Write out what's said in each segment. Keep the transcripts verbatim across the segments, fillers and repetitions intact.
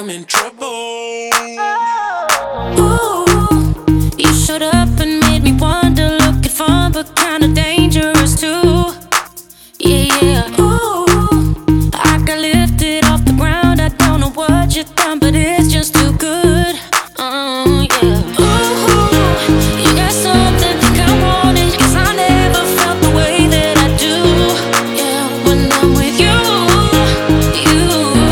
I'm in trouble. Ooh, you showed up and made me wonder, looking fun but kinda dangerous too. Yeah, yeah. Ooh, I got lifted off the ground. I don't know what you done, but it's just too good. Oh, yeah. Ooh, you got something think I want it, 'cause I never felt the way that I do. Yeah, when I'm with you, you,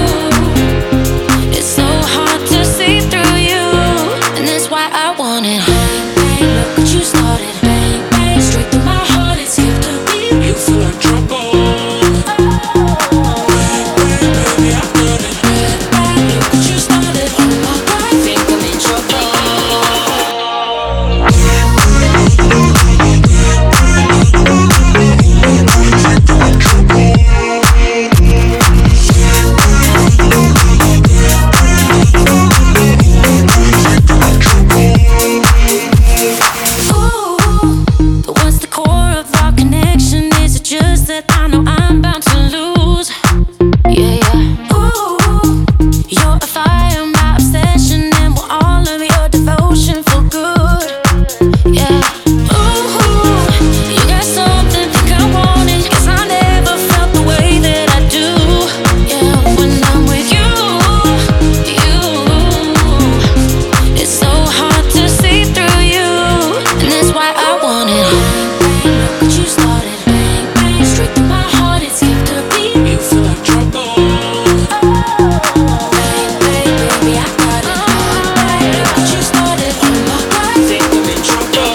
it's so hard to see through you, and that's why I want it. Bang, bang, look what you started. Bang, bang, straight through my heart, it's skipped a beat. You feel like trouble. I know I'm bound to lose. Yeah, yeah. Ooh, you're a fire, my obsession, and will all of your devotion for good. Yeah. Ooh, you got something, think I want it, 'cause I never felt the way that I do. Yeah, when I'm with you, you, it's so hard to see through you, and that's why I want it. Bang, bang, look what you started. Straight through my heart, it skipped a beat. You feel like trouble. Bang, bang, baby, I got it. Bang, look what you started. Oh my God, Think I'm in trouble.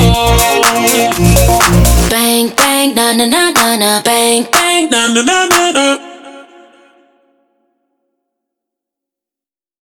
bang, bang, na na na na na, bang, bang, Na na na na